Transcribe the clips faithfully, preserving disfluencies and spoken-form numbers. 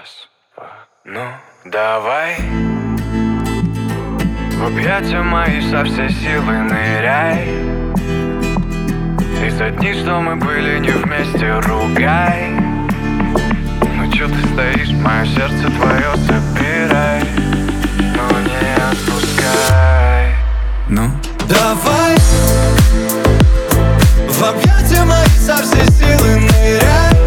Раз, два. Ну, давай в объятия мои со всей силы ныряй. И за дни, что мы были не вместе, ругай. Ну чё ты стоишь, мое сердце твое забирай. Ну не отпускай. Ну, давай в объятия мои со всей силы ныряй.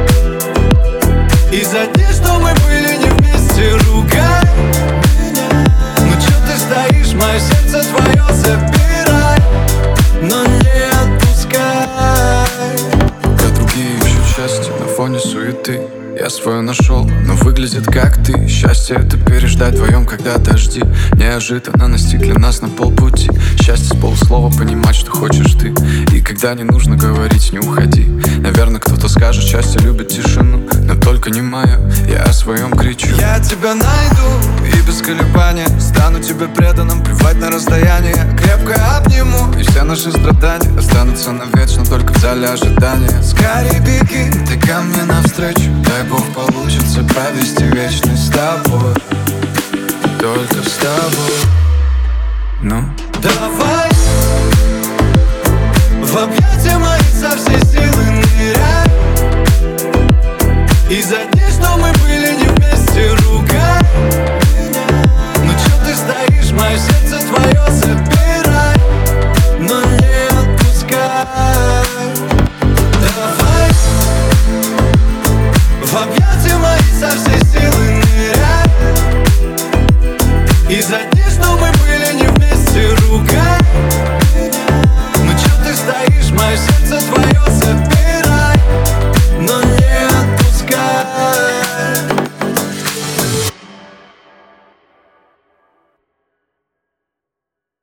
И за дни, что мы были не вместе, ругай. Ну чё ты стоишь, мое сердце твое забирай. Но не отпускай. Когда другие ищут счастье на фоне суеты, я свое нашел, но выглядит как ты. Счастье это переждать вдвоем, когда дожди неожиданно настигли нас на полпути. Счастье с полуслова понимать, что хочешь ты. И когда не нужно говорить, не уходи. Наверное, кто-то скажет, счастье любит тишину, но только не мое, я о своем кричу. Я тебя найду и без колебания стану тебе преданным, плевать на расстояние. Крепко обниму, И все наши страдания останутся навечно только в зале ожидания. скорей беги, Ты ко мне навстречу, дай Бог получится провести вечность с тобой. Только с тобой. Ну, давай в объятия мои со всей силы ныряй. И за дни, что мы были не